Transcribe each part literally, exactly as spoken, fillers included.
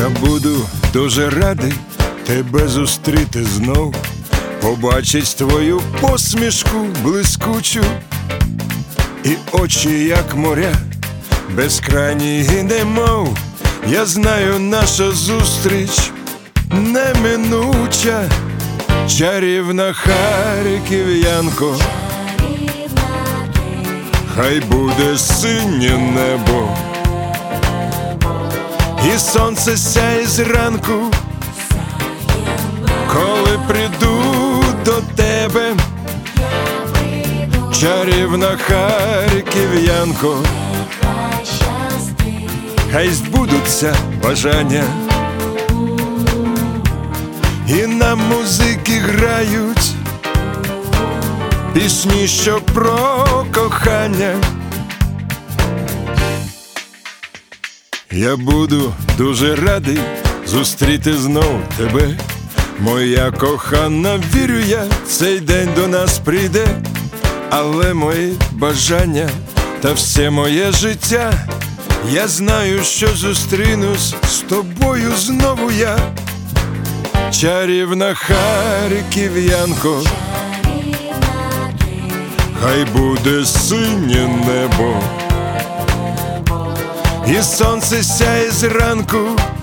Я буду дуже радий тебе зустріти знов, побачить твою посмішку блискучу і очі, як моря, безкрайні і немов. Я знаю, наша зустріч неминуча, чарівна харків'янко. Хай буде синє небо, і сонце сяє зранку, коли прийду до тебе, чарівна харків'янко. Хай збудуться бажання, і нам музики грають пісні, що про кохання. Я буду дуже радий зустріти знов тебе, моя кохана, вірю я, цей день до нас прийде. Але мої бажання та все моє життя, я знаю, що зустрінусь з тобою знову я, чарівна харків'янко. Хай буде синє небо, і сонце сяє зранку,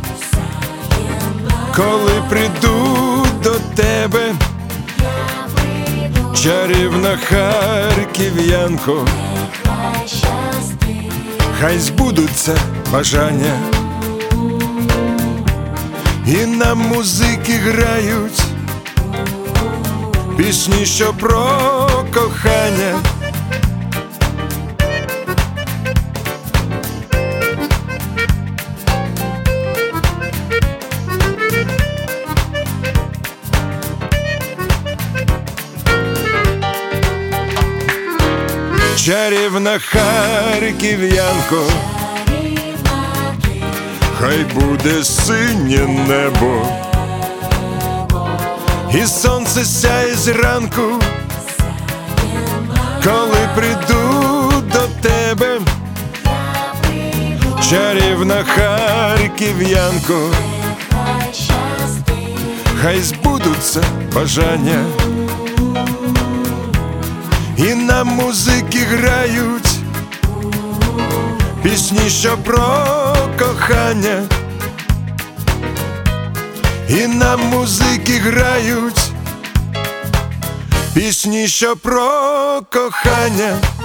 коли прийду до тебе, чарівна харків'янко. Хай збудуться бажання, і нам музики грають пісні, що про кохання. Чарівна харків'янко, хай буде синє небо, і сонце сяє зранку, коли прийду до тебе, чарівна харків'янко. Хай збудуться бажання, і нам музики грають пісні, що про кохання. І нам музики грають пісні, що про кохання.